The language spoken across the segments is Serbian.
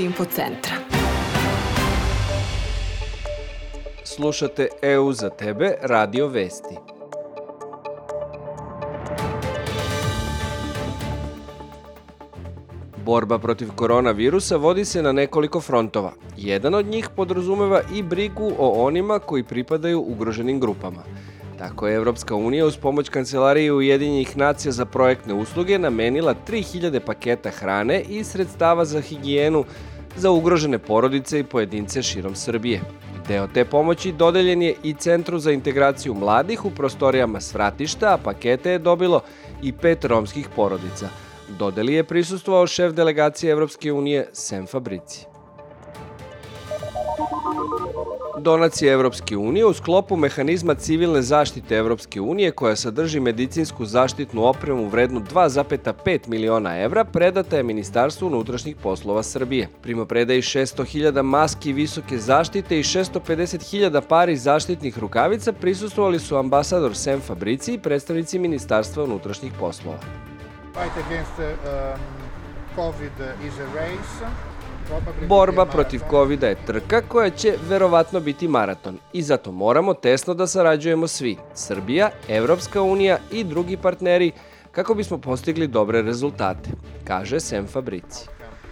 Info centra. Slušate EU za tebe, Radio Vesti. Borba protiv koronavirusa vodi se na nekoliko frontova. Jedan od njih podrazumeva i brigu o onima koji pripadaju ugroženim grupama. Tako je Evropska unija uz pomoć Kancelarije Ujedinjenih nacija za projektne usluge namenila 3000 paketa hrane i sredstava za higijenu za ugrožene porodice i pojedince širom Srbije. Deo te pomoći dodeljen je i Centru za integraciju mladih u prostorijama Svratišta, a pakete je dobilo i 5 romskih porodica. Dodeli je prisustvovao šef delegacije Evropske unije Sem Fabrici. Donacije Evropske unije u sklopu mehanizma civilne zaštite Evropske unije koja sadrži medicinsku zaštitnu opremu vrednu 2,5 miliona evra predata je Ministarstvu unutrašnjih poslova Srbije. Primopredaji 600.000 maski visoke zaštite i 650.000 pari zaštitnih rukavica prisustvovali su ambasador Sem Fabrici i predstavnici Ministarstva unutrašnjih poslova. Borba protiv COVID-a je trka koja će verovatno biti maraton i zato moramo tesno da sarađujemo svi, Srbija, Evropska unija i drugi partneri, kako bismo postigli dobre rezultate, kaže Sem Fabrici.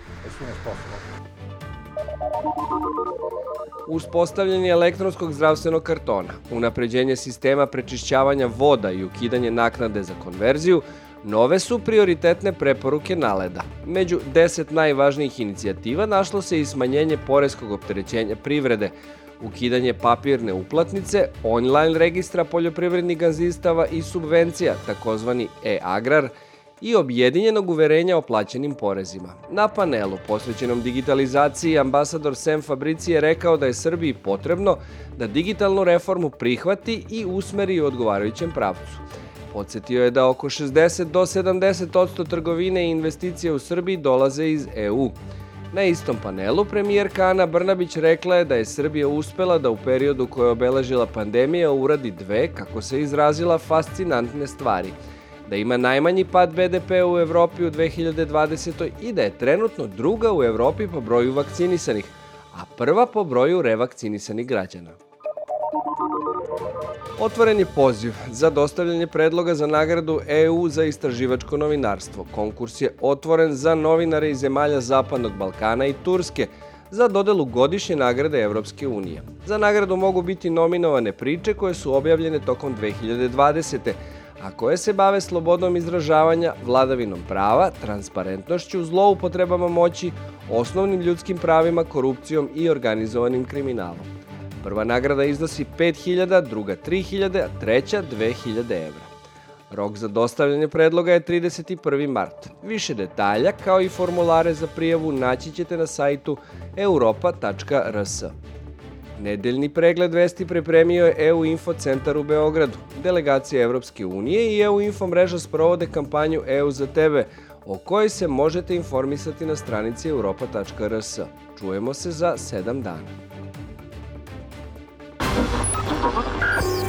Uspostavljanje elektronskog zdravstvenog kartona, unapređenje sistema prečišćavanja voda i ukidanje naknade za konverziju nove su prioritetne preporuke NALED-a. Među 10 najvažnijih inicijativa našlo se i smanjenje poreskog opterećenja privrede, ukidanje papirne uplatnice, online registra poljoprivrednih gazdinstava i subvencija, takozvani e-agrar, i objedinjenog uverenja o plaćenim porezima. Na panelu posvećenom digitalizaciji ambasador Sem Fabrici je rekao da je Srbiji potrebno da digitalnu reformu prihvati i usmeri u odgovarajućem pravcu. Podsjetio je da oko 60 do 70% trgovine i investicije u Srbiji dolaze iz EU. Na istom panelu premijerka Ana Brnabić rekla je da je Srbija uspela da u periodu koje je obeležila pandemija uradi dve, kako se izrazila, fascinantne stvari. Da ima najmanji pad BDP u Evropi u 2020. i da je trenutno druga u Evropi po broju vakcinisanih, a prva po broju revakcinisanih građana. Otvoren je poziv za dostavljanje predloga za nagradu EU za istraživačko novinarstvo. Konkurs je otvoren za novinare iz zemalja Zapadnog Balkana i Turske za dodelu godišnje nagrade Evropske unije. Za nagradu mogu biti nominovane priče koje su objavljene tokom 2020. a koje se bave slobodom izražavanja, vladavinom prava, transparentnošću, zloupotrebama moći, osnovnim ljudskim pravima, korupcijom i organizovanim kriminalom. Prva nagrada iznosi 5.000, druga 3.000, a treća 2.000 evra. Rok za dostavljanje predloga je 31. mart. Više detalja, kao i formulare za prijavu, naći ćete na sajtu europa.rs. Nedeljni pregled vesti pripremio je EU Info centar u Beogradu. Delegacija Evropske unije i EU Info mreža sprovode kampanju EU za tebe, o kojoj se možete informisati na stranici europa.rs. Čujemo se za 7 dana.